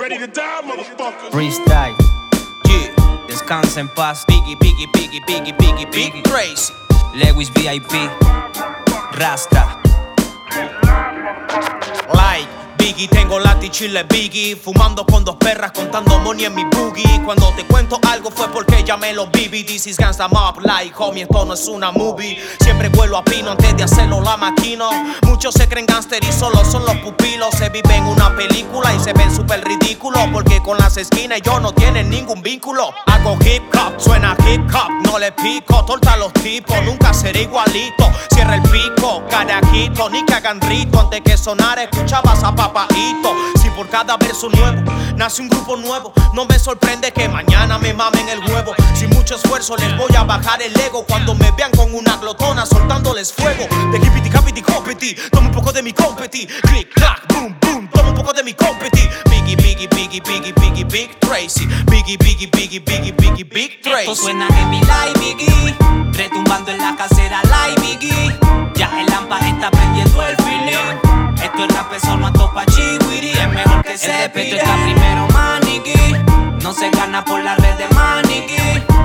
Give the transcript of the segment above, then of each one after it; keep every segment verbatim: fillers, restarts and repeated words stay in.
Ready to die, motherfucker. Freestyle. Yeah. Descansa en paz. Biggie, Biggie, Biggie, Biggie, Biggie, Biggie. Crazy. Lewis V I P. Rasta. Like Biggie, tengo lati chile Biggie, fumando con dos perras, contando money en mi boogie. Cuando te cuento algo fue porque ya me lo viví. This is Gangsta Mob, like homie, esto no es una movie. Siempre vuelo a pino antes de hacerlo la maquino. Muchos se creen gangster y solo son los pupilos. Se vive en una película y se ven súper ridículos, porque con las esquinas ellos no tienen ningún vínculo. Hago hip hop, suena hip hop, no le pico. Torta a los tipos, nunca seré igualito. Cierra el pico, carajito, ni que hagan rito. Antes que sonara escuchabas a papaito. Si por cada verso nuevo nace un grupo nuevo, no me sorprende que mañana me mamen el huevo. Sin mucho esfuerzo les voy a bajar el ego cuando me vean con una glotona soltándoles fuego. De hippity capity competi, toma un poco de mi competi. Click, clack, boom, boom, toma un poco de mi competi. Biggie, Biggie, Biggie, Biggie, Biggie, Big Tracy. Biggie, Biggie, Biggie, Biggie, Biggie, Big Tracy. Esto suena heavy like Biggie, retumbando en la casera like Biggie. Ya el Lampa está prendiendo el feeling. Esto es rap, eso no atopa chihuiri. Es mejor que se pide. El está primero maniquí. No se gana por la red de maniquí.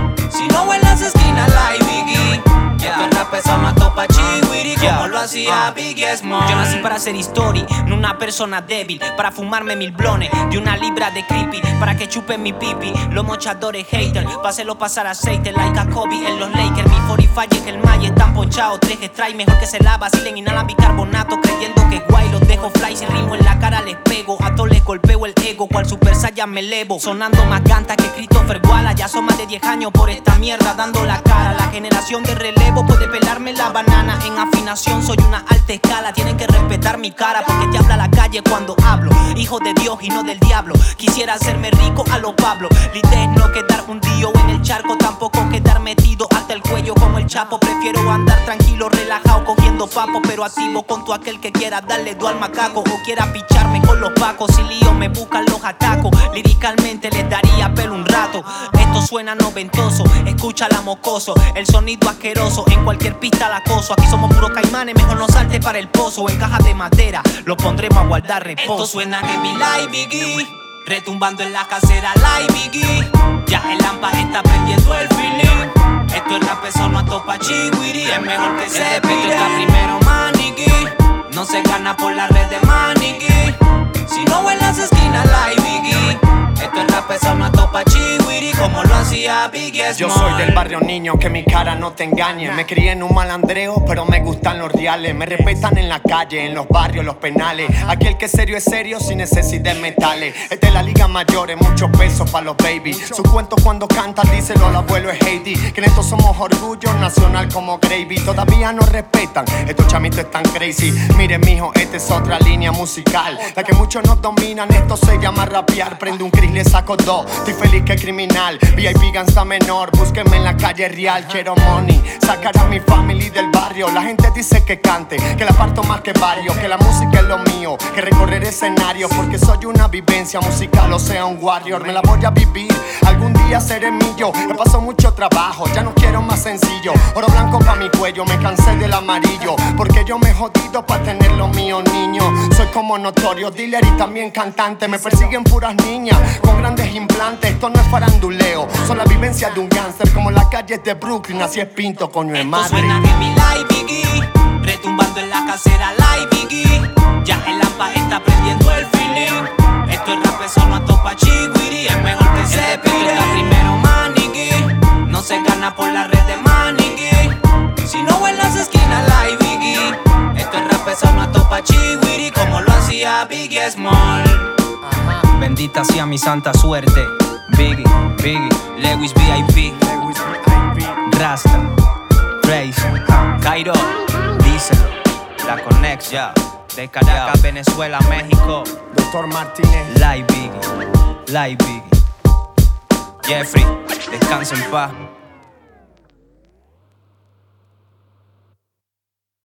Si no en las esquinas like Biggie. Esto es rap, eso no atopa chihuiri. Como lo hacía Biggie Small. Yo nací para hacer historia, no una persona débil. Para fumarme mil blones de una libra de creepy. Para que chupen mi pipi, los mochadores haters. Pa' hacerlo pasar aceite like a Kobe en los Lakers. Mi cuarenta y cinco es el Maya, están ponchados. Tres strikes, mejor que se la vacilen. Inhalan bicarbonato creyendo que guay. Los dejo fly, sin ritmo en la cara les pego. A todos les golpeo el ego, cual Super Saiyan me elevo. Sonando más ganta que Christopher Wallace. Ya son más de diez años por esta mierda dando la cara. La generación de relevo puede pelarme la banana. En afinación soy una alta escala. Tienen que respetar mi cara porque te habla la calle cuando hablo. Hijo de Dios y no del diablo. Quisiera hacerme rico a los Pablo. La idea es no quedar hundido en el charco, tampoco quedar metido hasta el cuello como el Chapo. Prefiero andar tranquilo, relajado, cogiendo papo, pero activo con todo aquel que quiera darle do al macaco o quiera picharme con los pacos. Si lío me buscan los atacos. Líricamente les daría pelo un rato. Esto suena noventoso, escúchala mocoso. El sonido asqueroso, en cualquier pista la acoso. Aquí somos puros caimanes, mejor no salte para el pozo. En cajas de madera, lo pondremos a guardar reposo. Esto suena heavy like Biggie, retumbando en la casera like Biggie. Ya el Lampa está prendiendo el feeling. Esto es rap, eso no atopa chihuiri. Es mejor que se pide. Esto está primero maniquí. No se gana por la red de maniquí. Si no en las esquinas like Biggie. Esto es rap, eso no atopa chihuiri. Como lo hacía Biggie Small. Yo soy del barrio niño, que mi cara no te engañe. Me crié en un malandreo, pero me gustan los reales. Me respetan en la calle, en los barrios, los penales. Aquí el que es serio es serio, sin necesidad de metales. Esta es la liga mayor, es mucho peso pa' los baby. Su cuento cuando canta, díselo al abuelo es Heidi. Que en esto somos orgullo nacional como Gravy. Todavía nos respetan, estos chamitos están crazy. Miren mijo, esta es otra línea musical, la que muchos no dominan, esto se llama rapear. Prende un Chris, le saco dos, estoy feliz que criminal. V I P Gangsta menor, búsquenme en la calle real. Quiero money, sacar a mi family del barrio. La gente dice que cante, que la parto más que varios. Que la música es lo mío, que recorrer escenarios. Porque soy una vivencia musical, o sea un warrior. Me la voy a vivir, algún día seré millo. Me pasó mucho trabajo, ya no quiero más sencillo. Oro blanco pa' mi cuello, me cansé del amarillo. Porque yo me he jodido pa' tener lo mío, niño. Soy como Notorio, dealer y también cantante. Me persiguen puras niñas con grandes implantes. Esto no es faranduleo, son la vivencia de un gánster. Como las calles de Brooklyn, así es Pinto, coño de madre. Esto suena heavy like Biggie, retumbando en la casera like Biggie. Ya el Lampa está prendiendo el feeling. Esto es rap, eso no atopa chihuiri. Es mejor que se pide. Está primero maniquí. No se gana por la red de maniquí. Si no en las esquinas like Biggie. Esto es rap, eso no atopa chihuiri. Como lo hacía Biggie Small. Bendita sea mi santa suerte. Biggie, Biggie, Lewis V I P, Rasta, Trace, Cairo, Diesel, La Conex, ya. De Caracas, Venezuela, México. Doctor Martínez, Live Biggie, Live Biggie. Jeffrey, descansa en paz.